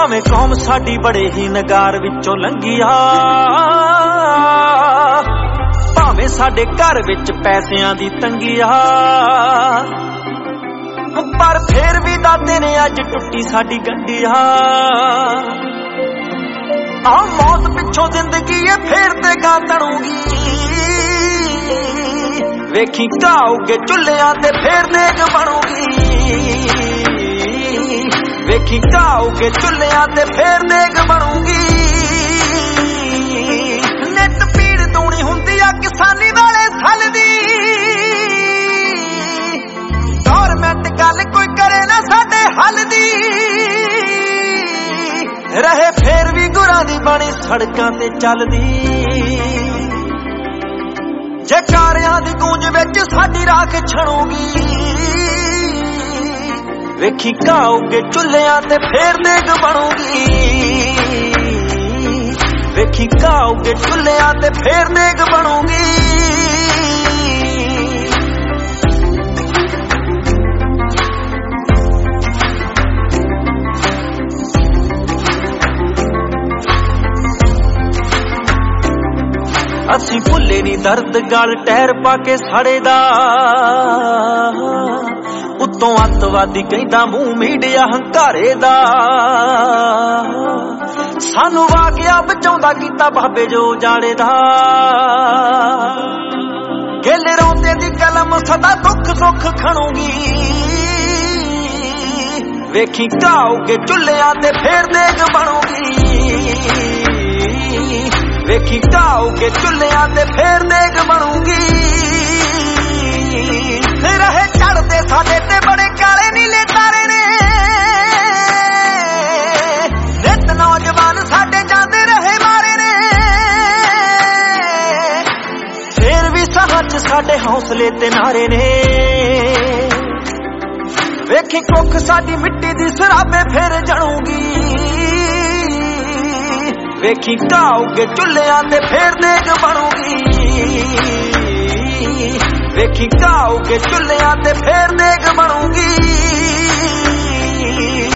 भावें कौम साडी बड़े ही नगार विचों लंघी आ, भावें साडे घर विच पैसिਆਂ दी तंगी आ, पर फिर भी दाते ने अज टुटी साडी गंढी आ मौत पिछों जिंदगी है फिर ते गा तड़ूगी, वेखी घाओगे चुल्लियां ते फिर देग बनूगी, वेखी घाओगे चुल्लियां ते फिर देग बनूगी। नित पीड़ दूनी हुंदी आ किसानी वाले साल दी, गौरमेंट गल कोई करे ना साडे हल दी, रहे फिर भी गुरां दी बाणी सड़कां ते चलदी, जयकारियां दी गूंज विच साडी राख छणूगी, वेखी घाओगे चुल्लियां ते फिर देग बनूगी, वेखी घाओगे चुल्लियां ते फिर देग बनूगी। असी भुले नी दर्द गल टहर पाके साड़े दा, उत्तों अतवादी कहंदा मूंह मीडिया हंकारे दा, सानू वाकिया बचाउंदा कीता बाबे जो जाने दा, गेले रोंदे दी कलम सदा दुख सुख खणूगी, वेखी घाओगे चुल्लियां ते फिर देग बनूगी, वेखी घाओगे चुल्लियां ते फिर देग बनूगी। रहे चढ़दे साडे ते बड़े काले नीले तारे ने, नित नौजवान साडे जांदे रहे मारे ने, फिर भी साहां च साडे हौसले ते नारे ने, वेखी कुख साडी मिट्टी दी सराबे फिर जणूगी, वेखी घाओगे चुल्लियां ते फिर देग बनूगी, वेखी घाओगे चुल्लियां ते फिर देग बनूगी।